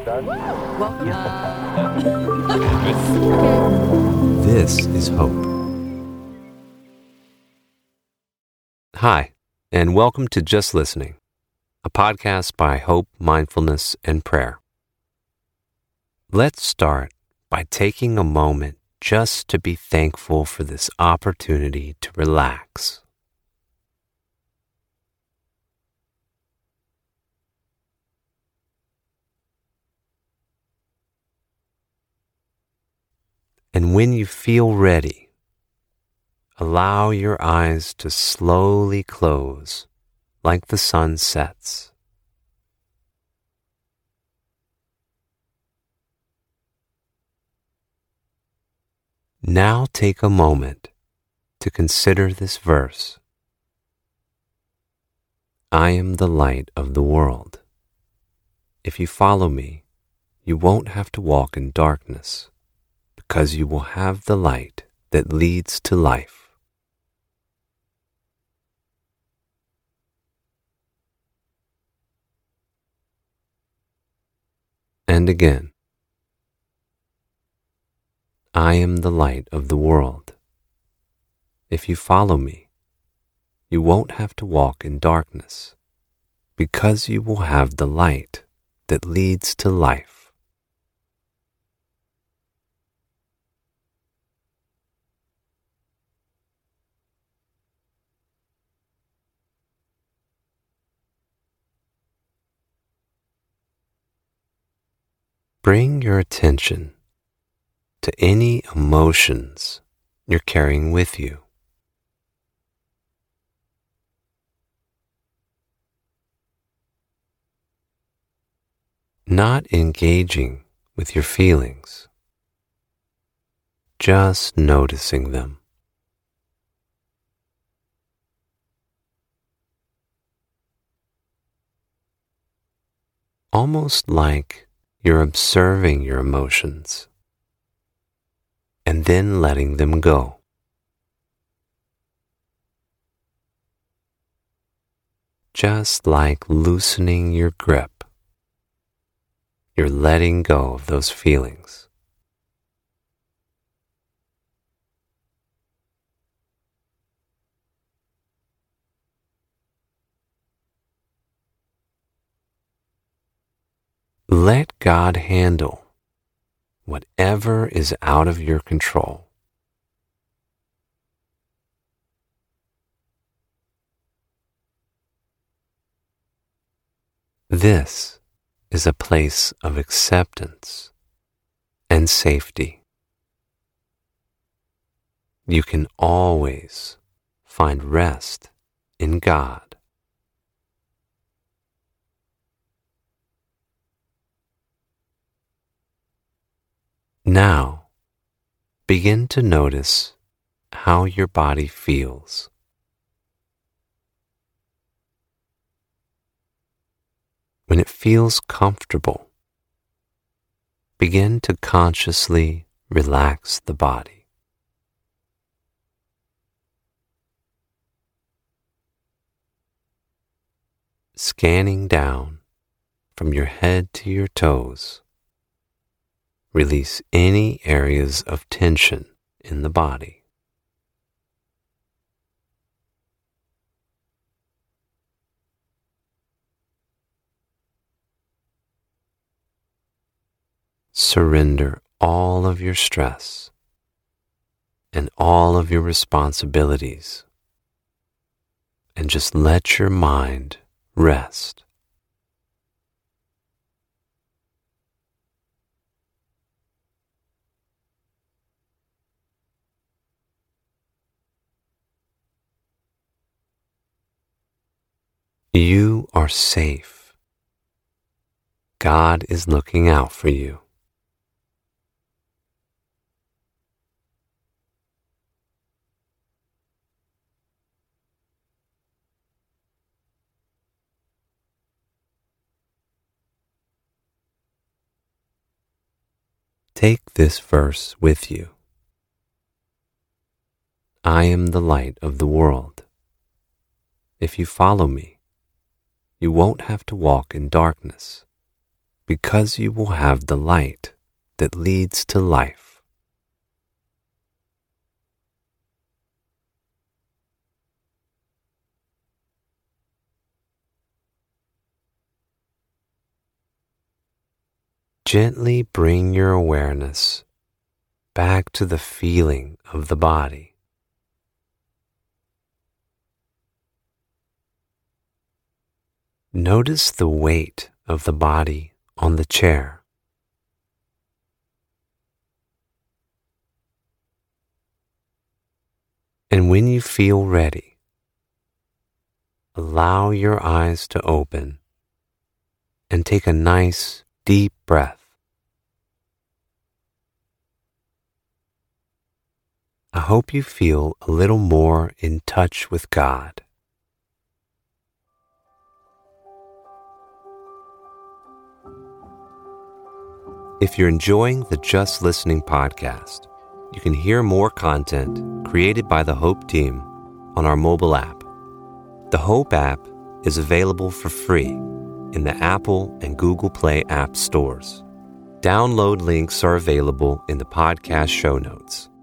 Welcome. This is Hope. Hi, and welcome to Just Listening, a podcast by Hope, Mindfulness, and Prayer. Let's start by taking a moment just to be thankful for this opportunity to relax. And when you feel ready, allow your eyes to slowly close like the sun sets. Now take a moment to consider this verse. I am the light of the world. If you follow me, you won't have to walk in darkness, because you will have the light that leads to life. And again, I am the light of the world. If you follow me, you won't have to walk in darkness, because you will have the light that leads to life. Bring your attention to any emotions you're carrying with you. Not engaging with your feelings, just noticing them. Almost like you're observing your emotions and then letting them go. Just like loosening your grip, you're letting go of those feelings. Let God handle whatever is out of your control. This is a place of acceptance and safety. You can always find rest in God. Now, begin to notice how your body feels. When it feels comfortable, begin to consciously relax the body. Scanning down from your head to your toes, release any areas of tension in the body. Surrender all of your stress and all of your responsibilities, and just let your mind rest. You are safe. God is looking out for you. Take this verse with you. I am the light of the world. If you follow me, you won't have to walk in darkness, because you will have the light that leads to life. Gently bring your awareness back to the feeling of the body. Notice the weight of the body on the chair. And when you feel ready, allow your eyes to open and take a nice, deep breath. I hope you feel a little more in touch with God. If you're enjoying the Just Listening podcast, you can hear more content created by the Hope team on our mobile app. The Hope app is available for free in the Apple and Google Play app stores. Download links are available in the podcast show notes.